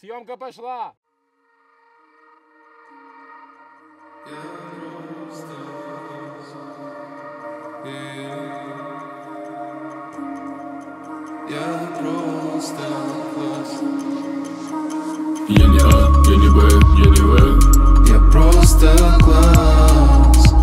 Съемка пошла! Я просто класс. Я не А, я не Б, я не В. Я просто класс.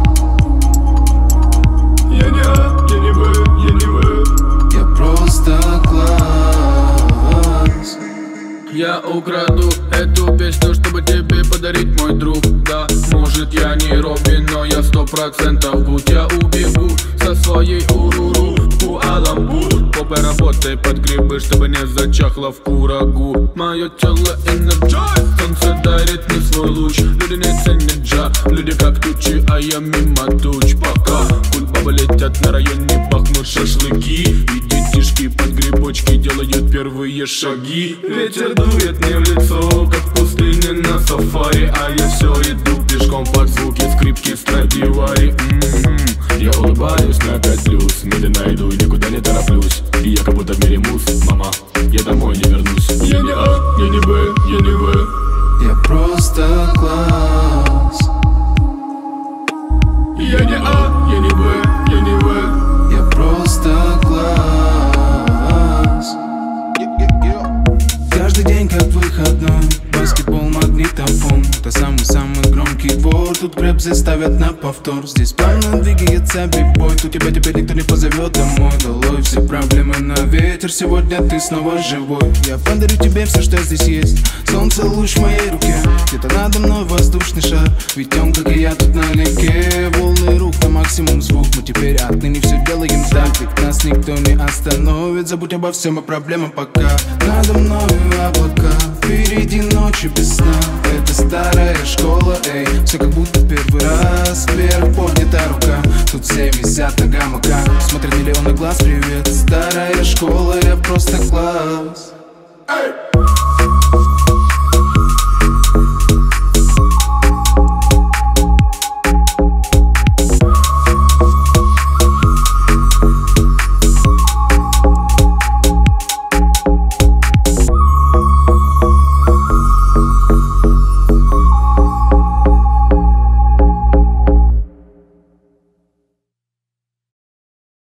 Я не А, я не Б, я не В. Я просто класс. Я украду эту песню, чтобы тебе подарить, мой друг. Да, может я не Робин, но я 100% будь. Я убегу со своей уруру в Куала-Лумпур. Попой работай под грибы, чтобы не зачахло в курагу. Мое тело энерджайз, солнце дарит мне свой луч. Люди не ценят джа, люди как тучи, а я мимо туч. Пока кульбабы летят, на районе пахнут шашлыки, и детишки под грибочки делают первые шаги. Ветер дует мне в лицо, как в пустыне на сафари, а я все иду пешком под звуки скрипки Страдивари. Я улыбаюсь на 5+, медленно иду и никуда не тороплюсь. И я как будто в мире мус, мама, я домой не вернусь. Я не А, я не Б, я не В. Я просто класс. Я не А, я не Б, я не В. Я просто класс. Каждый день как выходной, баскетбол, магнитофон. Это самый-самый громкий двор. Тут грэбзы ставят на повтор. Здесь плавно двигается бибой. Тут тебя теперь никто не позовет домой. Долой все проблемы на ветер. Сегодня ты снова живой. Я подарю тебе все, что здесь есть. Солнце, луч в моей руке. Где-то надо мной воздушный шар. Ведь он, как и я, тут налегке. Волны рук на максимум звук. Мы теперь отныне все делаем так. Ведь нас никто не остановит. Забудь обо всем, и проблемам пока. Надо мною облака, впереди ночи без сна. Это старая школа, эй. Все как будто первый раз. Вверх поднята рука. Тут все висят на гамаках. Смотрят миллионы глаз, привет. Старая школа, я просто класс. Эй!